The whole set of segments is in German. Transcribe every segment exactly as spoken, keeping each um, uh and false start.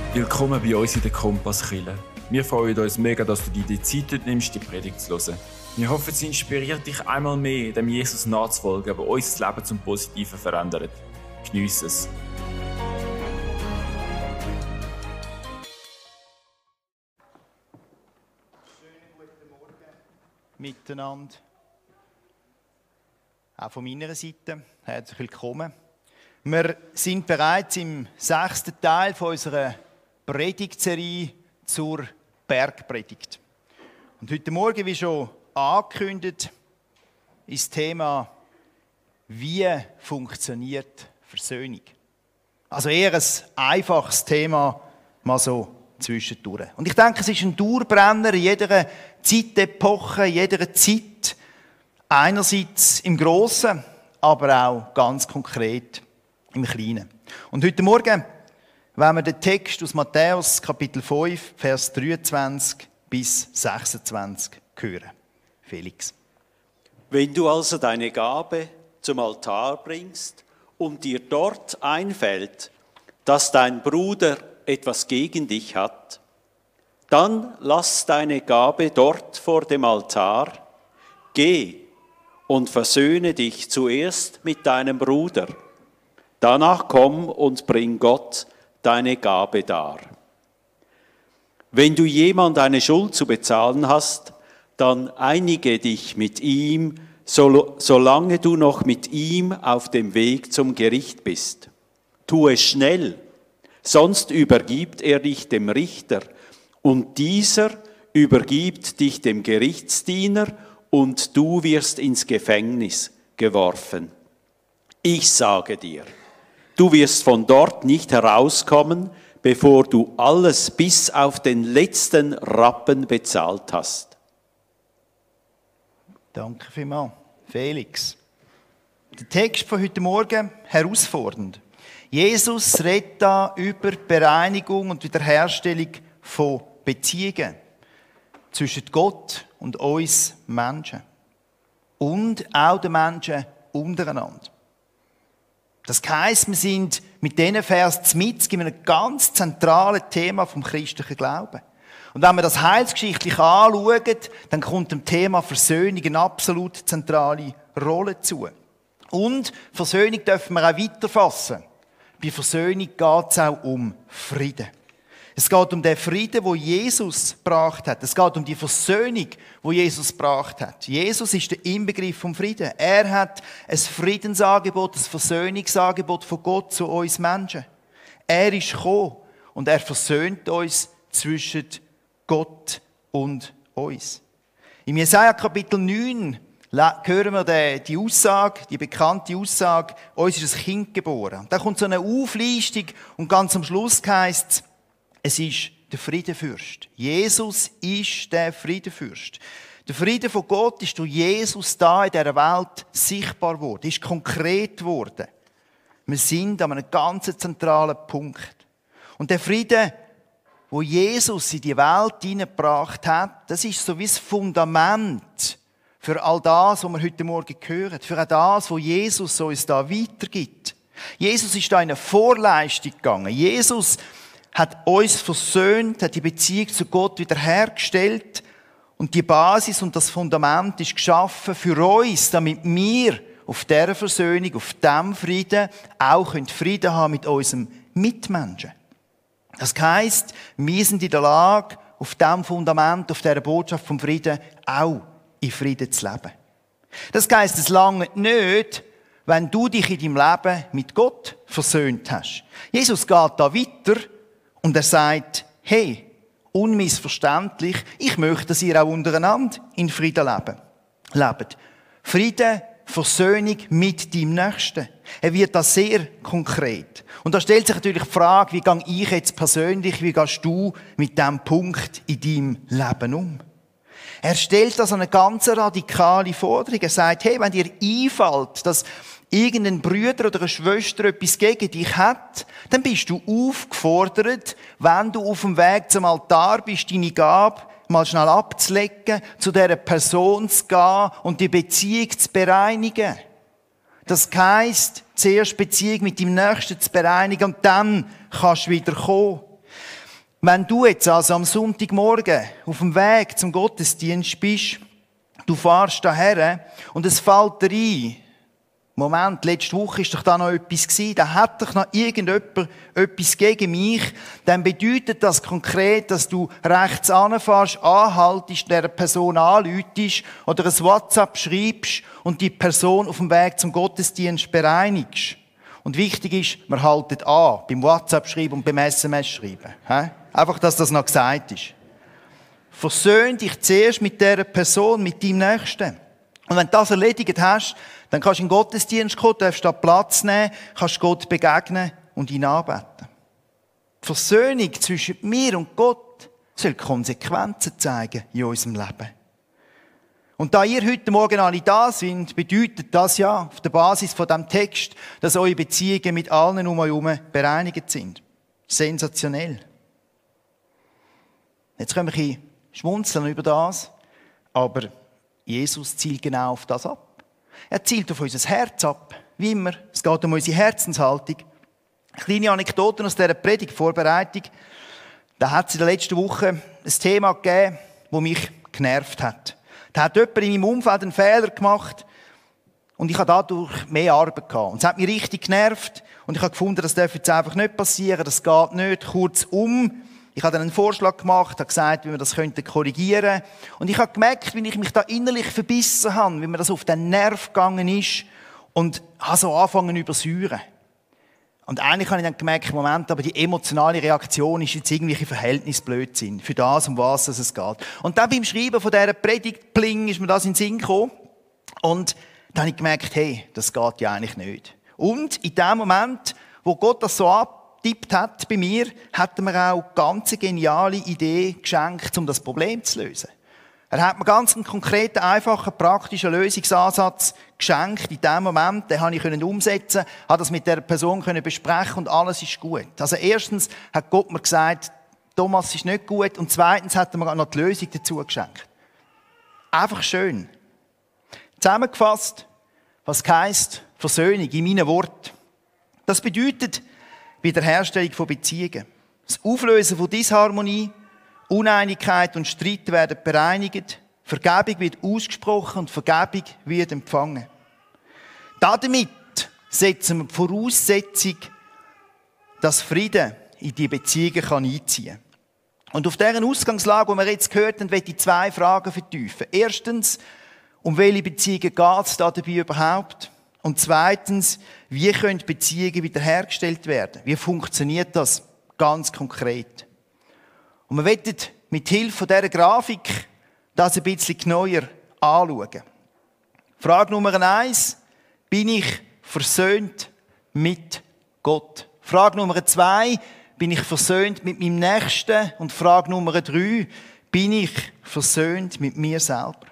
Willkommen bei uns in der Kompasskirche. Wir freuen uns mega, dass du dir die Zeit nimmst, die Predigt zu hören. Wir hoffen, sie inspiriert dich einmal mehr, dem Jesus nachzufolgen, der unser Leben zum Positiven verändert. Geniesse es. Schönen guten Morgen miteinander. Auch von meiner Seite herzlich willkommen. Wir sind bereits im sechsten Teil von unserer Predigtserie zur Bergpredigt. Und heute Morgen, wie schon angekündigt, ist das Thema, wie funktioniert Versöhnung? Also eher ein einfaches Thema, mal so zwischendurch. Und ich denke, es ist ein Dauerbrenner in jeder Zeitepoche, in jeder Zeit. Einerseits im Grossen, aber auch ganz konkret im Kleinen. Und heute Morgen wollen wir den Text aus Matthäus Kapitel fünf, Vers dreiundzwanzig bis sechsundzwanzig hören. Felix. Wenn du also deine Gabe zum Altar bringst und dir dort einfällt, dass dein Bruder etwas gegen dich hat, dann lass deine Gabe dort vor dem Altar, geh und versöhne dich zuerst mit deinem Bruder. Danach komm und bring Gott deine Gabe dar. Wenn du jemand eine Schuld zu bezahlen hast, dann einige dich mit ihm, solange du noch mit ihm auf dem Weg zum Gericht bist. Tu es schnell, sonst übergibt er dich dem Richter, und dieser übergibt dich dem Gerichtsdiener, und du wirst ins Gefängnis geworfen. Ich sage dir, du wirst von dort nicht herauskommen, bevor du alles bis auf den letzten Rappen bezahlt hast. Danke vielmals, Felix. Der Text von heute Morgen herausfordernd. Jesus redet da über Bereinigung und Wiederherstellung von Beziehungen zwischen Gott und uns Menschen. Und auch den Menschen untereinander. Das heisst, wir sind mit diesen Vers mitten in einem ganz zentralen Thema vom christlichen Glauben. Und wenn wir das heilsgeschichtlich anschauen, dann kommt dem Thema Versöhnung eine absolut zentrale Rolle zu. Und Versöhnung dürfen wir auch weiterfassen. Bei Versöhnung geht es auch um Frieden. Es geht um den Frieden, den Jesus gebracht hat. Es geht um die Versöhnung, die Jesus gebracht hat. Jesus ist der Inbegriff vom Frieden. Er hat ein Friedensangebot, ein Versöhnungsangebot von Gott zu uns Menschen. Er ist gekommen und er versöhnt uns zwischen Gott und uns. Im Jesaja Kapitel neun hören wir die Aussage, die bekannte Aussage, uns ist ein Kind geboren. Da kommt so eine Auflistung und ganz am Schluss heisst es, es ist der Friedenfürst. Jesus ist der Friedenfürst. Der Friede von Gott ist durch Jesus da in dieser Welt sichtbar geworden, ist konkret geworden. Wir sind an einem ganz zentralen Punkt. Und der Friede, wo Jesus in die Welt hineingebracht hat, das ist so wie das Fundament für all das, was wir heute Morgen hören, für all das, was Jesus uns da weitergibt. Jesus ist da in eine Vorleistung gegangen. Jesus hat uns versöhnt, hat die Beziehung zu Gott wiederhergestellt und die Basis und das Fundament ist geschaffen für uns, damit wir auf dieser Versöhnung, auf diesem Frieden auch Frieden haben mit unserem Mitmenschen. Das heisst, wir sind in der Lage, auf diesem Fundament, auf dieser Botschaft vom Frieden auch in Frieden zu leben. Das heisst, es lange nicht, wenn du dich in deinem Leben mit Gott versöhnt hast. Jesus geht da weiter und er sagt, hey, unmissverständlich, ich möchte, dass ihr auch untereinander in Frieden leben. lebt. Frieden, Versöhnung mit deinem Nächsten. Er wird da sehr konkret. Und da stellt sich natürlich die Frage, wie gehe ich jetzt persönlich, wie gehst du mit diesem Punkt in deinem Leben um? Er stellt also eine ganz radikale Forderung. Er sagt, hey, wenn dir einfällt, dass irgendein Bruder oder eine Schwester etwas gegen dich hat, dann bist du aufgefordert, wenn du auf dem Weg zum Altar bist, deine Gabe mal schnell abzulegen, zu dieser Person zu gehen und die Beziehung zu bereinigen. Das heisst, zuerst Beziehung mit dem Nächsten zu bereinigen und dann kannst du wieder kommen. Wenn du jetzt also am Sonntagmorgen auf dem Weg zum Gottesdienst bist, du fährst daher und es fällt dir ein, Moment, letzte Woche ist doch da noch etwas gewesen, da hat doch noch irgendjemand etwas gegen mich, dann bedeutet das konkret, dass du rechts anfährst, anhaltest, der Person anläutest oder ein WhatsApp schreibst und die Person auf dem Weg zum Gottesdienst bereinigst. Und wichtig ist, wir halten an, beim WhatsApp schreiben und beim S M S schreiben. Einfach, dass das noch gesagt ist. Versöhn dich zuerst mit dieser Person, mit deinem Nächsten. Und wenn du das erledigt hast, dann kannst du in den Gottesdienst kommen, darfst da Platz nehmen, kannst Gott begegnen und ihn anbeten. Die Versöhnung zwischen mir und Gott soll Konsequenzen zeigen in unserem Leben. Und da ihr heute Morgen alle da sind, bedeutet das ja auf der Basis von diesem Text, dass eure Beziehungen mit allen um euch herum bereinigt sind. Sensationell. Jetzt können wir ein bisschen schmunzeln über das, aber Jesus zielt genau auf das ab. Er zielt auf unser Herz ab, wie immer. Es geht um unsere Herzenshaltung. Eine kleine Anekdote aus dieser Predigtvorbereitung. Da hat es in der letzten Woche ein Thema gegeben, das mich genervt hat. Da hat jemand in meinem Umfeld einen Fehler gemacht und ich habe dadurch mehr Arbeit gehabt. Und es hat mich richtig genervt und ich habe gefunden, das darf jetzt einfach nicht passieren, das geht nicht. Kurzum, ich habe dann einen Vorschlag gemacht, habe gesagt, wie wir das korrigieren könnten. Und ich habe gemerkt, wie ich mich da innerlich verbissen habe, wie mir das auf den Nerv gegangen ist und habe so angefangen zu übersäuern. Und eigentlich habe ich dann gemerkt, Moment, aber die emotionale Reaktion ist jetzt irgendwie Verhältnisblödsinn für das, um was es geht. Und dann beim Schreiben von dieser Predigt, pling, ist mir das in den Sinn gekommen. Und dann habe ich gemerkt, hey, das geht ja eigentlich nicht. Und in dem Moment, wo Gott das so abtippt hat bei mir, hat er mir auch eine ganz geniale Idee geschenkt, um das Problem zu lösen. Er hat mir ganz einen konkreten, einfachen, praktischen Lösungsansatz geschenkt. In dem Moment, den konnte ich umsetzen, habe das mit der Person besprechen und alles ist gut. Also erstens hat Gott mir gesagt, Thomas ist nicht gut und zweitens hat er mir auch noch die Lösung dazu geschenkt. Einfach schön. Zusammengefasst, was heisst Versöhnung in meinen Worten. Das bedeutet Wiederherstellung von Beziehungen. Das Auflösen von Disharmonie, Uneinigkeit und Streit werden bereinigt, Vergebung wird ausgesprochen und Vergebung wird empfangen. Damit setzen wir die Voraussetzung, dass Frieden in die Beziehungen einziehen kann. Und auf dieser Ausgangslage, die wir jetzt gehört haben, möchte ich zwei Fragen vertiefen. Erstens, um welche Beziehungen geht es da dabei überhaupt? Und zweitens, wie können Beziehungen wiederhergestellt werden? Wie funktioniert das ganz konkret? Und wir wollen mit Hilfe dieser Grafik das ein bisschen genauer anschauen. Frage Nummer eins, bin ich versöhnt mit Gott? Frage Nummer zwei, bin ich versöhnt mit meinem Nächsten? Und Frage Nummer drei, bin ich versöhnt mit mir selber?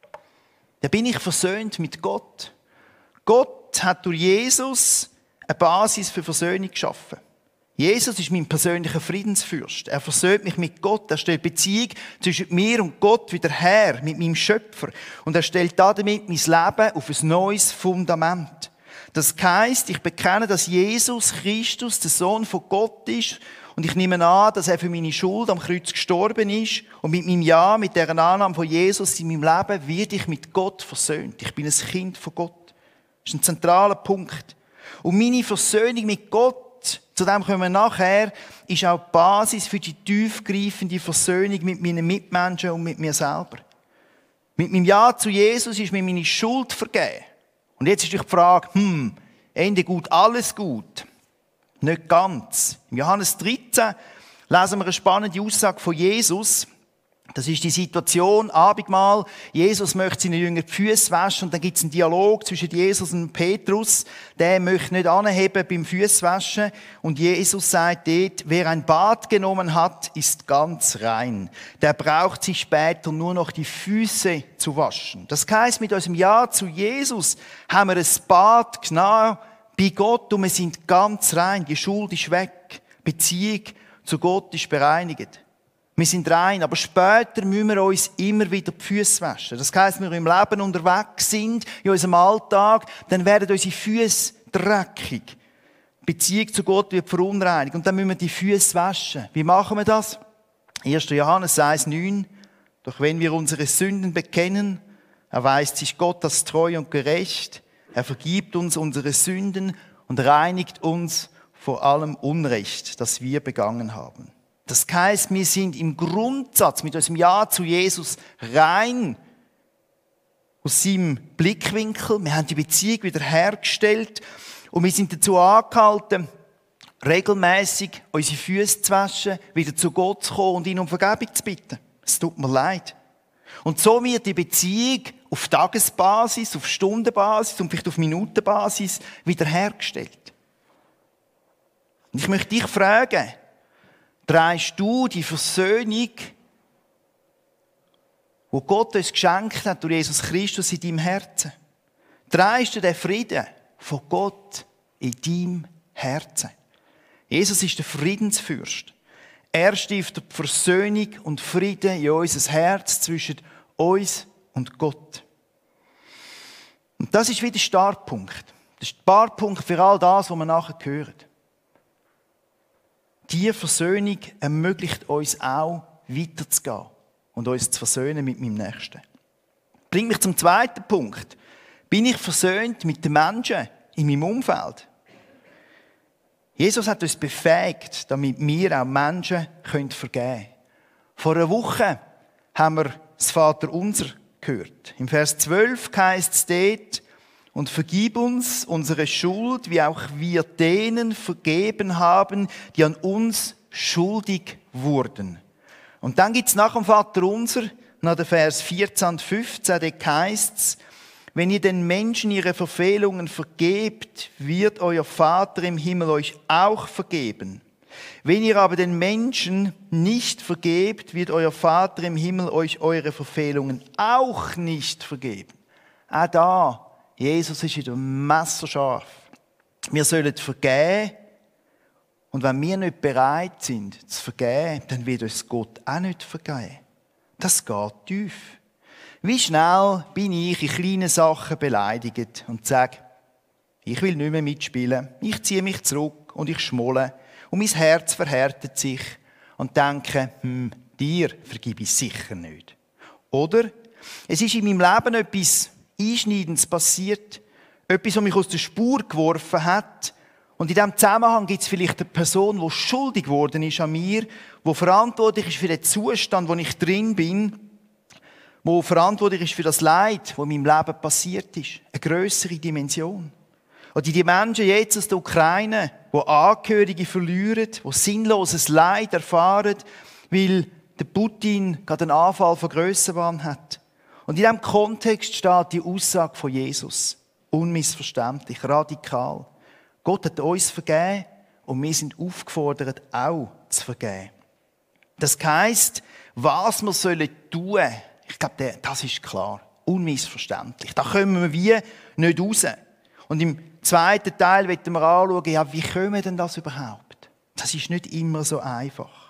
Dann bin ich versöhnt mit Gott. Gott hat durch Jesus eine Basis für Versöhnung geschaffen. Jesus ist mein persönlicher Friedensfürst. Er versöhnt mich mit Gott. Er stellt Beziehung zwischen mir und Gott wieder her, mit meinem Schöpfer. Und er stellt damit mein Leben auf ein neues Fundament. Das heisst, ich bekenne, dass Jesus Christus der Sohn von Gott ist. Und ich nehme an, dass er für meine Schuld am Kreuz gestorben ist. Und mit meinem Ja, mit dieser Annahme von Jesus in meinem Leben, werde ich mit Gott versöhnt. Ich bin ein Kind von Gott. Das ist ein zentraler Punkt. Und meine Versöhnung mit Gott, zu dem kommen wir nachher, ist auch die Basis für die tiefgreifende Versöhnung mit meinen Mitmenschen und mit mir selber. Mit meinem Ja zu Jesus ist mir meine Schuld vergeben. Und jetzt ist die Frage, hm, Ende gut, alles gut? Nicht ganz. Im Johannes dreizehn lesen wir eine spannende Aussage von Jesus. Das ist die Situation, Abendmahl. Jesus möchte seinen Jüngern die Füße waschen und dann gibt es einen Dialog zwischen Jesus und Petrus. Der möchte nicht anheben beim Füßewaschen und Jesus sagt dort, wer ein Bad genommen hat, ist ganz rein. Der braucht sich später nur noch die Füße zu waschen. Das heisst, mit unserem Ja zu Jesus haben wir ein Bad genommen bei Gott und wir sind ganz rein. Die Schuld ist weg. Beziehung zu Gott ist bereinigt. Wir sind rein, aber später müssen wir uns immer wieder die Füße waschen. Das heisst, wenn wir im Leben unterwegs sind, in unserem Alltag, dann werden unsere Füße dreckig. Beziehung zu Gott wird verunreinigt. Und dann müssen wir die Füße waschen. Wie machen wir das? erster Johannes eins neun. Doch wenn wir unsere Sünden bekennen, erweist sich Gott als treu und gerecht. Er vergibt uns unsere Sünden und reinigt uns vor allem Unrecht, das wir begangen haben. Das heißt, wir sind im Grundsatz mit unserem Ja zu Jesus rein aus seinem Blickwinkel. Wir haben die Beziehung wieder hergestellt und wir sind dazu angehalten, regelmäßig unsere Füße zu waschen, wieder zu Gott zu kommen und ihn um Vergebung zu bitten. Es tut mir leid. Und so wird die Beziehung auf Tagesbasis, auf Stundenbasis und vielleicht auf Minutenbasis wiederhergestellt. Und ich möchte dich fragen, trägst du die Versöhnung, die Gott uns geschenkt hat durch Jesus Christus in deinem Herzen? Trägst du den Frieden von Gott in deinem Herzen? Jesus ist der Friedensfürst. Er stiftet Versöhnung und Frieden in unser Herz zwischen uns und Gott. Und das ist wieder der Startpunkt. Das ist der Startpunkt für all das, was wir nachher hören. Diese Versöhnung ermöglicht uns auch, weiterzugehen und uns zu versöhnen mit meinem Nächsten. Bringt mich zum zweiten Punkt. Bin ich versöhnt mit den Menschen in meinem Umfeld? Jesus hat uns befähigt, damit wir auch Menschen vergeben können. Vor einer Woche haben wir das Vaterunser gehört. Im Vers zwölf heisst es dort, und vergib uns unsere Schuld, wie auch wir denen vergeben haben, die an uns schuldig wurden. Und dann gibt es nach dem Vaterunser, nach dem Vers vierzehn und fünfzehn, dort heisst es, wenn ihr den Menschen ihre Verfehlungen vergebt, wird euer Vater im Himmel euch auch vergeben. Wenn ihr aber den Menschen nicht vergebt, wird euer Vater im Himmel euch eure Verfehlungen auch nicht vergeben. Auch da, Jesus ist wieder messerscharf. Wir sollen vergeben. Und wenn wir nicht bereit sind zu vergeben, dann wird uns Gott auch nicht vergeben. Das geht tief. Wie schnell bin ich in kleinen Sachen beleidigt und sage, ich will nicht mehr mitspielen, ich ziehe mich zurück und ich schmolle und mein Herz verhärtet sich und denke, hm, dir vergebe ich sicher nicht. Oder es ist in meinem Leben etwas Einschneidendes passiert, etwas, was mich aus der Spur geworfen hat. Und in diesem Zusammenhang gibt es vielleicht eine Person, die schuldig geworden ist an mir, die verantwortlich ist für den Zustand, wo ich drin bin, wo verantwortlich ist für das Leid, das in meinem Leben passiert ist. Eine grössere Dimension. Und die Menschen jetzt aus der Ukraine, die Angehörige verlieren, die sinnloses Leid erfahren, weil der Putin gerade einen Anfall von Grössenwahn hat. Und in diesem Kontext steht die Aussage von Jesus. Unmissverständlich, radikal. Gott hat uns vergeben und wir sind aufgefordert, auch zu vergeben. Das heisst, was wir sollen tun, ich glaube, das ist klar. Unmissverständlich. Da kommen wir wie nicht raus. Und im zweiten Teil wollen wir anschauen, ja, wie können wir denn das überhaupt? Das ist nicht immer so einfach.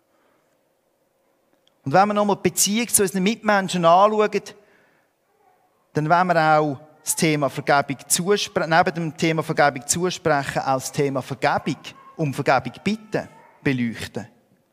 Und wenn wir nochmal die Beziehung zu unseren Mitmenschen anschauen, dann wollen wir auch das Thema Vergebung zusprechen, neben dem Thema Vergebung zusprechen, auch das Thema Vergebung, um Vergebung bitten, beleuchten.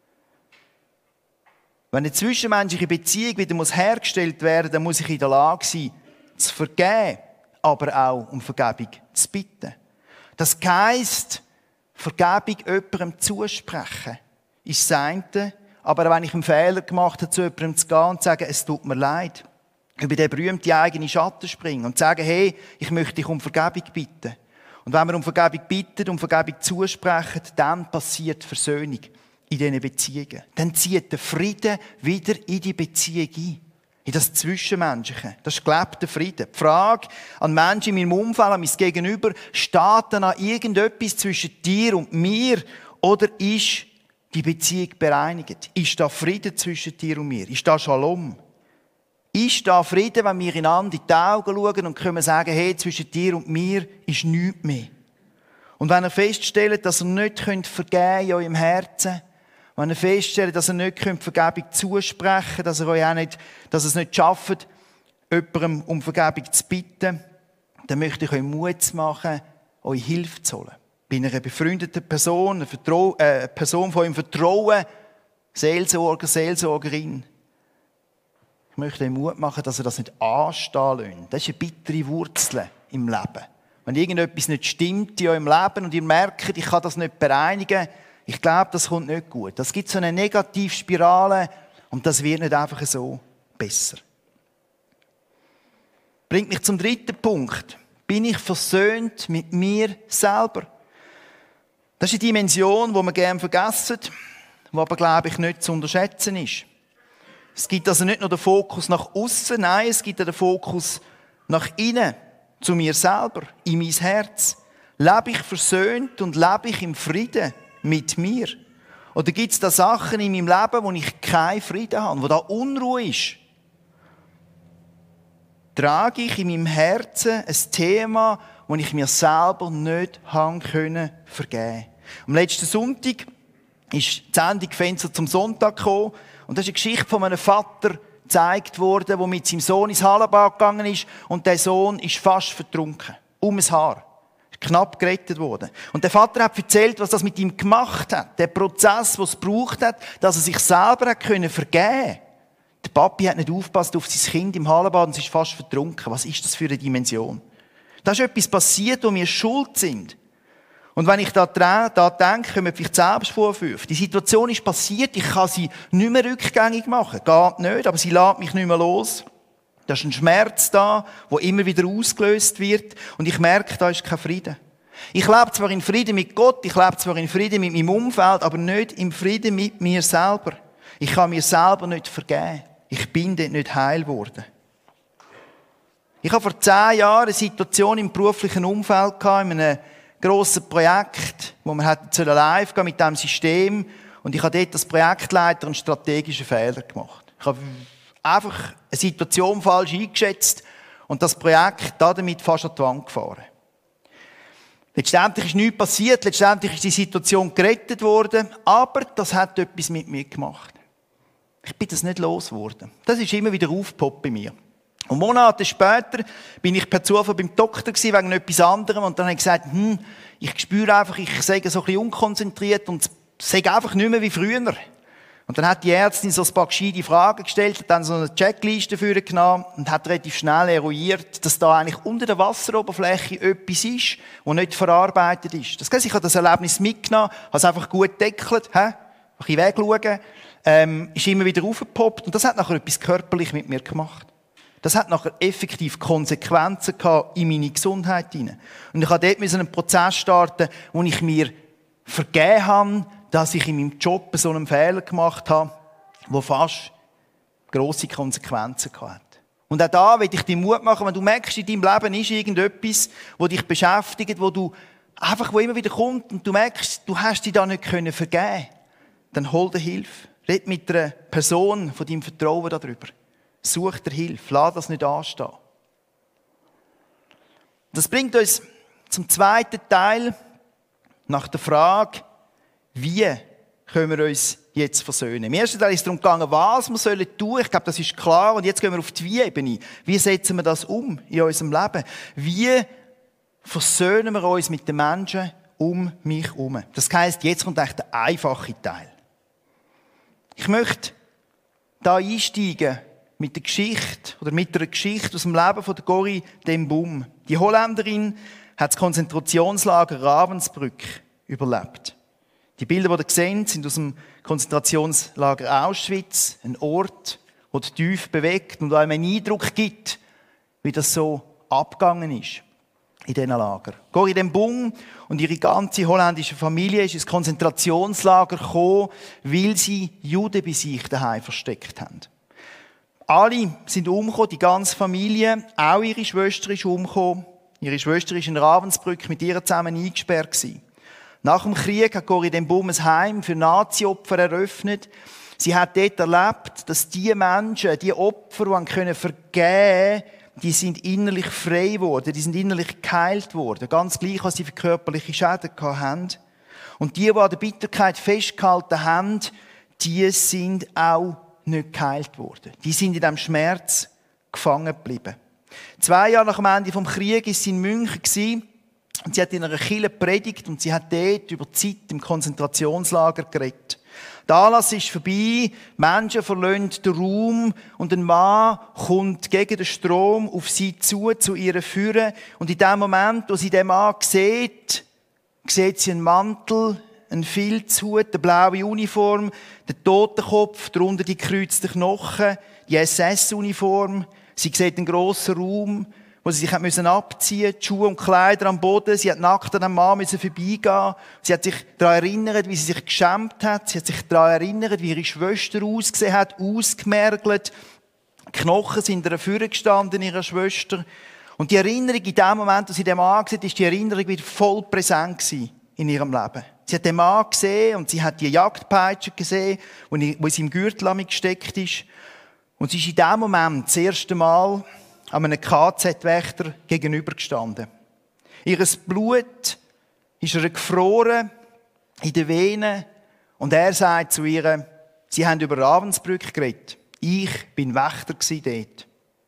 Wenn eine zwischenmenschliche Beziehung wieder muss hergestellt werden muss, dann muss ich in der Lage sein, zu vergeben, aber auch um Vergebung zu bitten. Das heisst, Vergebung jemandem zusprechen, ist das eine, aber wenn ich einen Fehler gemacht habe, zu jemandem zu gehen und zu sagen, es tut mir leid, über den berühmten eigenen Schatten springen und sagen, hey, ich möchte dich um Vergebung bitten. Und wenn wir um Vergebung bitten, um Vergebung zusprechen, dann passiert Versöhnung in diesen Beziehungen. Dann zieht der Frieden wieder in die Beziehung ein. In das Zwischenmenschliche. Das ist gelebter Frieden. Die Frage an Menschen in meinem Umfeld, an mein Gegenüber, steht dann an irgendetwas zwischen dir und mir oder ist die Beziehung bereinigt? Ist da Frieden zwischen dir und mir? Ist da Shalom? Ist da Frieden, wenn wir einander in die Augen schauen und können sagen, hey, zwischen dir und mir ist nichts mehr. Und wenn ihr feststellt, dass ihr nicht vergeben könnt in eurem Herzen, wenn ihr feststellt, dass ihr nicht Vergebung zusprechen könnt, dass ihr euch auch nicht, dass ihr es nicht schafft, jemandem um Vergebung zu bitten, dann möchte ich euch Mut machen, euch Hilfe zu holen. bei einer befreundeten Person, eine, Vertrau- äh, eine Person von ihm Vertrauen, Seelsorger, Seelsorgerin. Ich möchte ihm Mut machen, dass er das nicht anstehen lässt. Das ist eine bittere Wurzel im Leben. Wenn irgendetwas nicht stimmt in eurem Leben und ihr merkt, ich kann das nicht bereinigen, ich glaube, das kommt nicht gut. Das gibt so eine Negativspirale und das wird nicht einfach so besser. Bringt mich zum dritten Punkt. Bin ich versöhnt mit mir selber? Das ist eine Dimension, die wir gerne vergessen, die aber, glaube ich, nicht zu unterschätzen ist. Es gibt also nicht nur den Fokus nach außen, nein, es gibt auch den Fokus nach innen, zu mir selber, in mein Herz. Lebe ich versöhnt und lebe ich im Frieden mit mir? Oder gibt es da Sachen in meinem Leben, wo ich keinen Frieden habe, wo da Unruhe ist? Trage ich in meinem Herzen ein Thema, das ich mir selber nicht haben können vergeben. Am letzten Sonntag ist die Sendung «Fenster zum Sonntag» gekommen. Und das ist eine Geschichte von einem Vater gezeigt worden, der mit seinem Sohn ins Hallenbad gegangen ist. Und der Sohn ist fast vertrunken. Um ein Haar. Ist knapp gerettet worden. Und der Vater hat erzählt, was das mit ihm gemacht hat. Der Prozess, den es gebraucht hat, dass er sich selber hat können vergeben konnte. Der Papi hat nicht aufgepasst auf sein Kind im Hallenbad und es ist fast vertrunken. Was ist das für eine Dimension? Da ist etwas passiert, wo wir schuld sind. Und wenn ich da, da denke, kommen vielleicht Selbstvorwürfe. Die Situation ist passiert, ich kann sie nicht mehr rückgängig machen. Geht nicht, aber sie lässt mich nicht mehr los. Da ist ein Schmerz da, der immer wieder ausgelöst wird. Und ich merke, da ist kein Frieden. Ich lebe zwar in Frieden mit Gott, ich lebe zwar in Frieden mit meinem Umfeld, aber nicht im Frieden mit mir selber. Ich kann mir selber nicht vergeben. Ich bin dort nicht heil geworden. Ich habe vor zehn Jahren eine Situation im beruflichen Umfeld gehabt, in einem grosses Projekt, wo man live gehen mit diesem System. Und ich habe dort als Projektleiter einen strategischen Fehler gemacht. Ich habe einfach eine Situation falsch eingeschätzt und das Projekt damit fast an die Wand gefahren. Letztendlich ist nichts passiert, letztendlich ist die Situation gerettet worden, aber das hat etwas mit mir gemacht. Ich bin das nicht losgeworden. Das ist immer wieder aufgepoppt bei mir. Und Monate später bin ich per Zufall beim Doktor gewesen, wegen etwas anderem. Und dann habe ich gesagt, hm, ich spüre einfach, ich sei so ein bisschen unkonzentriert und sei einfach nicht mehr wie früher. Und dann hat die Ärztin so ein paar gescheite Fragen gestellt, hat dann so eine Checkliste dafür genommen und hat relativ schnell eruiert, dass da eigentlich unter der Wasseroberfläche etwas ist, das nicht verarbeitet ist. Das heisst, ich habe das Erlebnis mitgenommen, habe es einfach gut gedeckelt, ein bisschen wegschauen, ähm, ist immer wieder aufgepoppt und das hat nachher etwas körperlich mit mir gemacht. Das hat nachher effektiv Konsequenzen gehabt in meine Gesundheit hinein. Und ich musste dort einen Prozess starten, wo ich mir vergeben habe, dass ich in meinem Job so einen Fehler gemacht habe, der fast grosse Konsequenzen hatte. Und auch da will ich dir Mut machen, wenn du merkst, in deinem Leben ist irgendetwas, das dich beschäftigt, wo du einfach, wo immer wieder kommt und du merkst, du hast dich da nicht können vergeben, dann hol dir Hilfe. Red mit einer Person von deinem Vertrauen darüber. Such dir Hilfe. Lass das nicht anstehen. Das bringt uns zum zweiten Teil nach der Frage, wie können wir uns jetzt versöhnen? Im ersten Teil ist es darum gegangen, was wir sollen tun. Ich glaube, das ist klar. Und jetzt gehen wir auf die Wie-Ebene. Wie setzen wir das um in unserem Leben? Wie versöhnen wir uns mit den Menschen um mich herum? Das heisst, jetzt kommt eigentlich der einfache Teil. Ich möchte da einsteigen mit der Geschichte oder mit einer Geschichte aus dem Leben von der Corrie ten Boom. Die Holländerin hat das Konzentrationslager Ravensbrück überlebt. Die Bilder, die ihr seht, sind aus dem Konzentrationslager Auschwitz, ein Ort, der tief bewegt und einem einen Eindruck gibt, wie das so abgegangen ist in diesen Lager. Corrie ten Boom und ihre ganze holländische Familie ist ins Konzentrationslager gekommen, weil sie Juden bei sich daheim versteckt haben. Alle sind umgekommen, die ganze Familie, auch ihre Schwester ist umgekommen. Ihre Schwester war in Ravensbrück mit ihr zusammen eingesperrt gewesen. Nach dem Krieg hat Corrie ten Boom ein Heim für Nazi-Opfer eröffnet. Sie hat dort erlebt, dass die Menschen, die Opfer, die können vergeben, die sind innerlich frei geworden, die sind innerlich geheilt worden. Ganz gleich, was sie für körperliche Schäden hatten. Und die, die an der Bitterkeit festgehalten haben, die sind auch nicht geheilt worden. Die sind in diesem Schmerz gefangen geblieben. Zwei Jahre nach dem Ende des Krieges war sie in München Und sie hat in einer Kirche predigt und sie hat dort über die Zeit im Konzentrationslager geredet. Der Anlass ist vorbei, Menschen verlassen den Raum und ein Mann kommt gegen den Strom auf sie zu, zu ihr führen. Und in dem Moment, wo sie den Mann sieht, sieht sie einen Mantel, einen Filzhut, eine blaue Uniform, den Totenkopf, darunter die gekreuzten Knochen, die S S-Uniform. Sie sieht einen grossen Raum, wo sie sich abziehen musste, die Schuhe und Kleider am Boden. Sie hat nackt an einem Mann vorbeigehen. Sie hat sich daran erinnert, wie sie sich geschämt hat. Sie hat sich daran erinnert, wie ihre Schwester ausgesehen hat, ausgemergelt. Die Knochen sind ihr vorgestanden, ihrer Schwester. Und die Erinnerung in dem Moment, als sie den Mann sieht, ist die Erinnerung wieder voll präsent in ihrem Leben. Sie hat den Mann gesehen und sie hat die Jagdpeitsche gesehen, wo in seinem Gürtel gesteckt ist. Und sie ist in dem Moment das erste Mal an einem K Z-Wächter gegenübergestanden. Ihr Blut ist ihr gefroren in den Venen und er sagt zu ihr, sie haben über Ravensbrück geredet. Ich bin Wächter dort.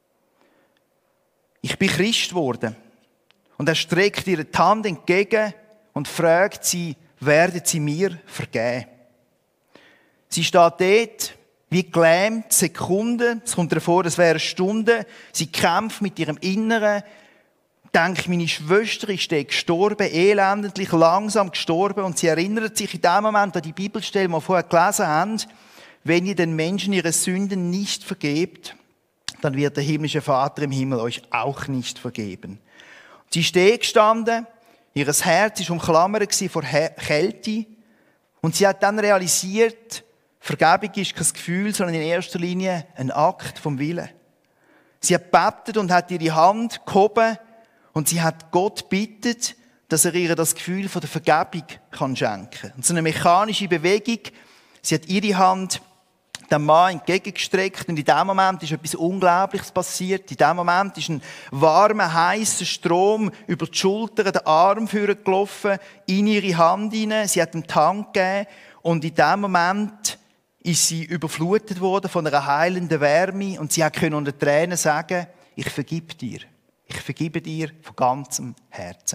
Ich bin Christ geworden. Und er streckt ihr die Hand entgegen und fragt sie, werden sie mir vergeben? Sie steht dort, wie gelähmt, Sekunden, es kommt ihr vor, es wäre Stunden. Sie kämpft mit ihrem Inneren, denkt, meine Schwester ist gestorben, elendlich, langsam gestorben. Und sie erinnert sich in dem Moment an die Bibelstelle, die wir vorher gelesen haben, wenn ihr den Menschen ihre Sünden nicht vergebt, dann wird der himmlische Vater im Himmel euch auch nicht vergeben. Sie ist gestanden, ihr Herz war umklammert von Kälte und sie hat dann realisiert, Vergebung ist kein Gefühl, sondern in erster Linie ein Akt vom Willen. Sie hat gebetet und hat ihre Hand gehoben und sie hat Gott bittet, dass er ihr das Gefühl von der Vergebung kann schenken kann. Und so eine mechanische Bewegung, sie hat ihre Hand dem Mann entgegengestreckt und in dem Moment ist etwas Unglaubliches passiert. In dem Moment ist ein warmer, heißer Strom über die Schulter, den Arm gelaufen, in ihre Hand hinein. Sie hat ihm die Hand gegeben und in dem Moment ist sie überflutet worden von einer heilenden Wärme und sie konnte unter Tränen sagen, ich vergib dir. Ich vergebe dir von ganzem Herzen.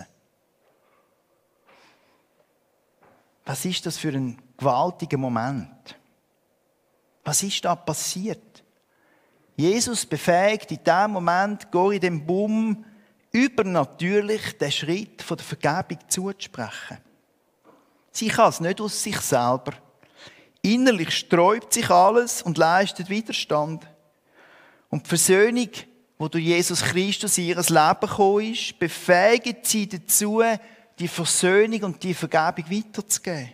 Was ist das für ein gewaltiger Moment? Was ist da passiert? Jesus befähigt in dem Moment, in dem Bumm, übernatürlich den Schritt von der Vergebung zuzusprechen. Sie kann es nicht aus sich selber. Innerlich sträubt sich alles und leistet Widerstand. Und die Versöhnung, die durch Jesus Christus in ihr Leben gekommen ist, befähigt sie dazu, die Versöhnung und die Vergebung weiterzugeben.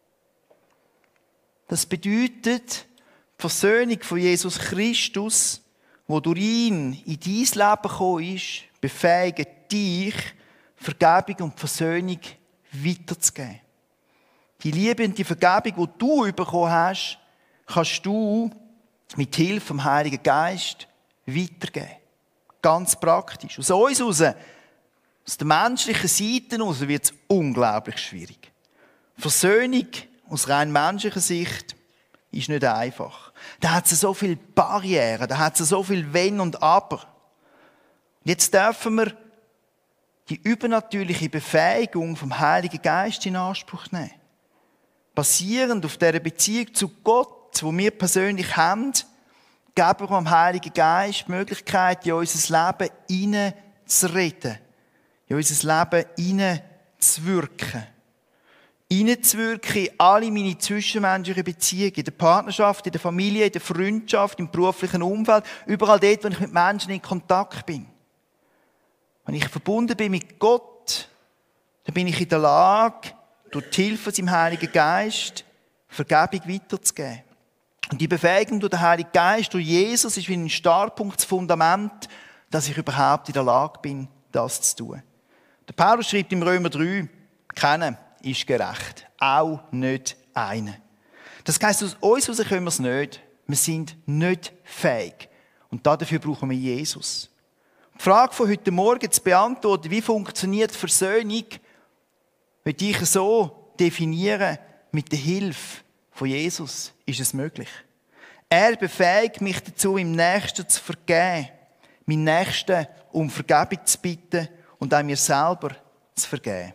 Das bedeutet, die Versöhnung von Jesus Christus, die durch ihn in dein Leben gekommen ist, befähigt dich, Vergebung und Versöhnung weiterzugeben. Die Liebe und die Vergebung, die du bekommen hast, kannst du mit Hilfe vom Heiligen Geist weitergeben. Ganz praktisch. Aus uns heraus, aus der menschlichen Seite heraus, wird es unglaublich schwierig. Versöhnung aus rein menschlicher Sicht ist nicht einfach. Da hat es so viele Barrieren, da hat es so viel Wenn und Aber. Und jetzt dürfen wir die übernatürliche Befähigung vom Heiligen Geist in Anspruch nehmen. Basierend auf dieser Beziehung zu Gott, die wir persönlich haben, geben wir dem Heiligen Geist die Möglichkeit, in unser Leben hineinzureden, in unser Leben hineinzuwirken. Hineinzuwirken in alle meine zwischenmenschlichen Beziehungen, in der Partnerschaft, in der Familie, in der Freundschaft, im beruflichen Umfeld, überall dort, wo ich mit Menschen in Kontakt bin. Wenn ich verbunden bin mit Gott, dann bin ich in der Lage, durch die Hilfe seinem Heiligen Geist Vergebung weiterzugeben. Und die Befähigung durch den Heiligen Geist, durch Jesus, ist wie ein Startpunkt, das Fundament, dass ich überhaupt in der Lage bin, das zu tun. Der Paulus schreibt im Römer drei, keiner ist gerecht, auch nicht einer. Das heisst, aus uns heraus können wir es nicht. Wir sind nicht fähig. Und dafür brauchen wir Jesus. Die Frage von heute Morgen zu beantworten, wie funktioniert Versöhnung, würde ich so definieren, mit der Hilfe von Jesus ist es möglich. Er befähigt mich dazu, meinem Nächsten zu vergeben, meinen Nächsten um Vergebung zu bitten und auch mir selber zu vergeben.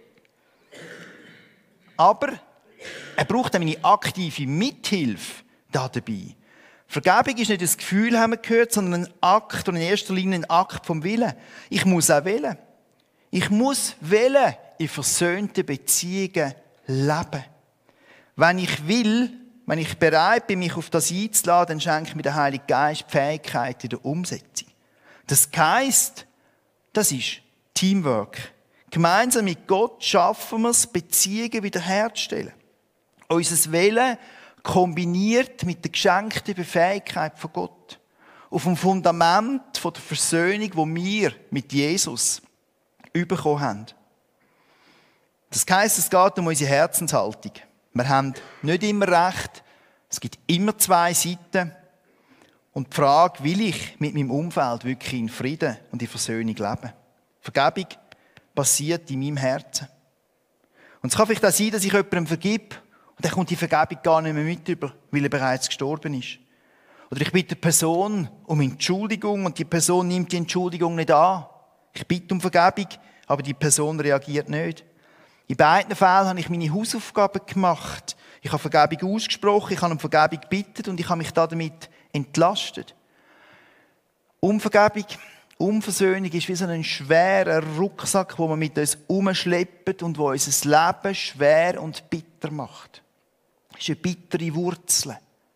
Aber er braucht auch meine aktive Mithilfe dabei. Vergebung ist nicht ein Gefühl, haben wir gehört, sondern ein Akt und in erster Linie ein Akt vom Willen. Ich muss auch wählen. Ich muss wählen, in versöhnten Beziehungen leben. Wenn ich will, wenn ich bereit bin, mich auf das einzuladen, dann schenkt mir der Heilige Geist die Fähigkeit in der Umsetzung. Das heisst, das ist Teamwork. Gemeinsam mit Gott schaffen wir es, Beziehungen wiederherzustellen. Unser Willen kombiniert mit der geschenkten Befähigkeit von Gott. Auf dem Fundament von der Versöhnung, die wir mit Jesus bekommen haben. Das heisst, es geht um unsere Herzenshaltung. Wir haben nicht immer recht. Es gibt immer zwei Seiten. Und die Frage, will ich mit meinem Umfeld wirklich in Frieden und in Versöhnung leben? Vergebung passiert in meinem Herzen. Und es kann vielleicht auch sein, dass ich jemandem vergib und dann kommt die Vergebung gar nicht mehr mit über, weil er bereits gestorben ist. Oder ich bitte die Person um Entschuldigung und die Person nimmt die Entschuldigung nicht an. Ich bitte um Vergebung, aber die Person reagiert nicht. In beiden Fällen habe ich meine Hausaufgaben gemacht. Ich habe Vergebung ausgesprochen, ich habe um Vergebung gebeten und ich habe mich damit entlastet. Unvergebung, Unversöhnung ist wie so ein schwerer Rucksack, den wir mit uns herumschleppen und der unser Leben schwer und bitter macht. Das ist eine bittere Wurzel.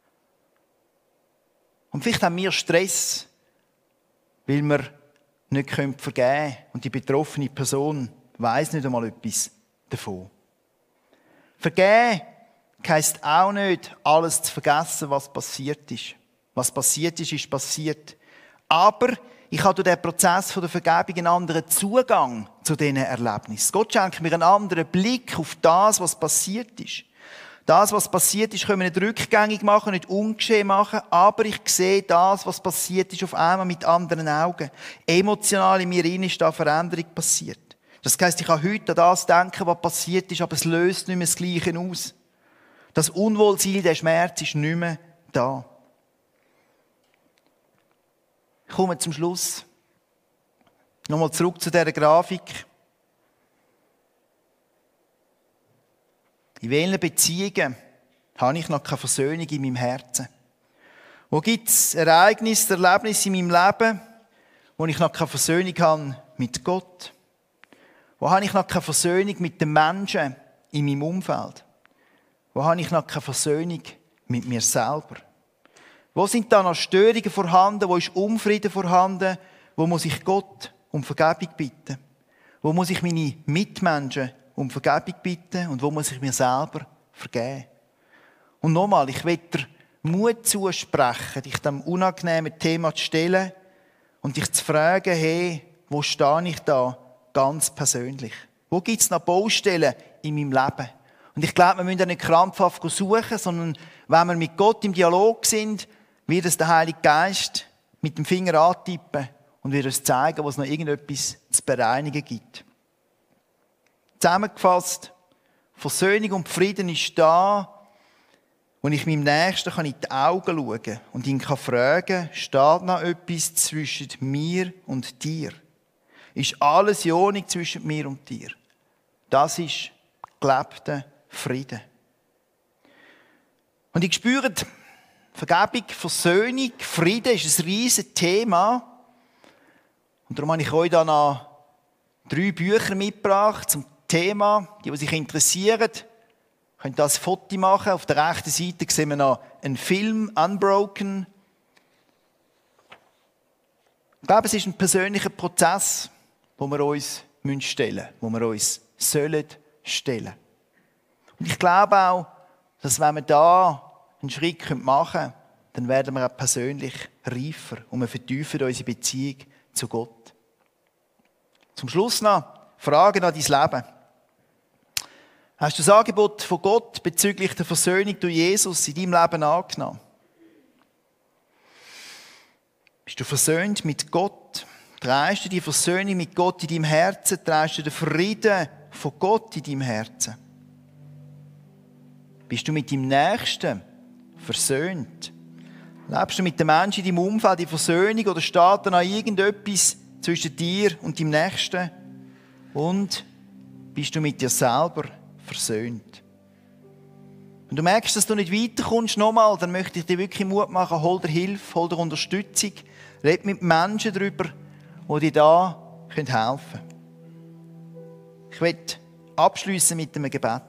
Und vielleicht haben wir Stress, weil wir nicht vergeben können und die betroffene Person weiss nicht einmal etwas davon. Vergeben heisst auch nicht, alles zu vergessen, was passiert ist. Was passiert ist, ist passiert. Aber ich habe durch den Prozess der Vergebung einen anderen Zugang zu diesen Erlebnissen. Gott schenkt mir einen anderen Blick auf das, was passiert ist. Das, was passiert ist, können wir nicht rückgängig machen, nicht ungeschehen machen, aber ich sehe das, was passiert ist, auf einmal mit anderen Augen. Emotional in mir innen ist da Veränderung passiert. Das heisst, ich kann heute an das denken, was passiert ist, aber es löst nicht mehr das Gleiche aus. Das Unwohlsein, der Schmerz ist nicht mehr da. Ich komme zum Schluss. Nochmal zurück zu dieser Grafik. In welchen Beziehungen habe ich noch keine Versöhnung in meinem Herzen? Wo gibt es Ereignisse, Erlebnisse in meinem Leben, wo ich noch keine Versöhnung habe mit Gott? Wo habe ich noch keine Versöhnung mit den Menschen in meinem Umfeld? Wo habe ich noch keine Versöhnung mit mir selber? Wo sind da noch Störungen vorhanden? Wo ist Unfrieden vorhanden? Wo muss ich Gott um Vergebung bitten? Wo muss ich meine Mitmenschen um Vergebung bitten? Und wo muss ich mir selber vergeben? Und nochmal, ich will dir Mut zusprechen, dich dem unangenehmen Thema zu stellen und dich zu fragen, hey, wo stehe ich da ganz persönlich? Wo gibt es noch Baustellen in meinem Leben? Und ich glaube, wir müssen nicht krampfhaft suchen, sondern wenn wir mit Gott im Dialog sind, wird es der Heilige Geist mit dem Finger antippen und wird uns zeigen, wo es noch irgendetwas zu bereinigen gibt. Zusammengefasst, Versöhnung und Frieden ist da, wo ich meinem Nächsten in die Augen schauen kann und ihn fragen kann, steht noch etwas zwischen mir und dir? Ist alles in Ordnung zwischen mir und dir? Das ist gelebter Frieden. Und ich spüre, Vergebung, Versöhnung, Frieden ist ein riesiges Thema. Und darum habe ich euch da noch drei Bücher mitgebracht zum Thema. Die, die sich interessieren, können das Foto machen. Auf der rechten Seite sehen wir noch einen Film, Unbroken. Ich glaube, es ist ein persönlicher Prozess, den wir uns stellen müssen, den wir uns sollen stellen. Und ich glaube auch, dass wenn wir da einen Schritt machen können, dann werden wir auch persönlich reifer und wir vertiefen unsere Beziehung zu Gott. Zum Schluss noch Fragen an dein Leben. Hast du das Angebot von Gott bezüglich der Versöhnung durch Jesus in deinem Leben angenommen? Bist du versöhnt mit Gott? Trägst du die Versöhnung mit Gott in deinem Herzen? Trägst du den Frieden von Gott in deinem Herzen? Bist du mit deinem Nächsten versöhnt? Lebst du mit den Menschen in deinem Umfeld die Versöhnung oder steht da noch irgendetwas zwischen dir und deinem Nächsten? Und bist du mit dir selber versöhnt. Wenn du merkst, dass du nicht weiterkommst, nochmal, dann möchte ich dir wirklich Mut machen, hol dir Hilfe, hol dir Unterstützung, red mit Menschen darüber, die dir da helfen können. Ich möchte abschliessen mit einem Gebet.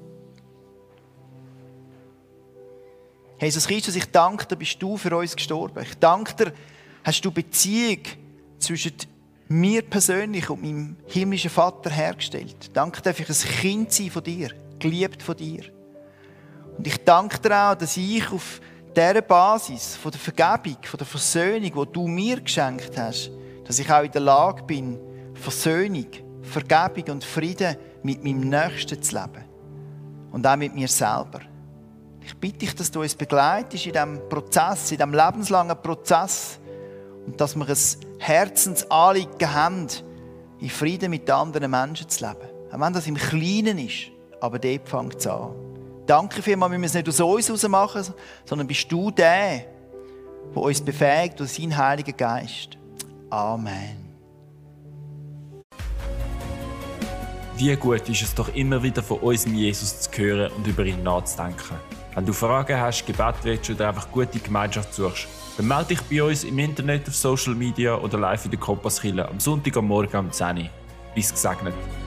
Jesus Christus, ich danke dir, bist du für uns gestorben. Ich danke dir, hast du Beziehung zwischen mir persönlich und meinem himmlischen Vater hergestellt. Danke dir für ein Kind sein von dir, geliebt von dir. Und ich danke dir auch, dass ich auf dieser Basis von der Vergebung, von der Versöhnung, die du mir geschenkt hast, dass ich auch in der Lage bin, Versöhnung, Vergebung und Frieden mit meinem Nächsten zu leben. Und auch mit mir selber. Ich bitte dich, dass du uns begleitest in diesem Prozess, in diesem lebenslangen Prozess und dass wir ein Herzensanliegen haben, in Frieden mit anderen Menschen zu leben. Auch wenn das im Kleinen ist, aber dort fängt es an. Danke vielmals, wir müssen es nicht aus uns heraus machen, sondern bist du der, der uns befähigt durch seinen Heiligen Geist. Amen. Wie gut ist es doch immer wieder von unserem Jesus zu hören und über ihn nachzudenken. Wenn du Fragen hast, Gebet willst oder einfach gute Gemeinschaft suchst, dann melde dich bei uns im Internet, auf Social Media oder live in der Kompasskirche am Sonntagmorgen um zehn Uhr. Bis gesegnet.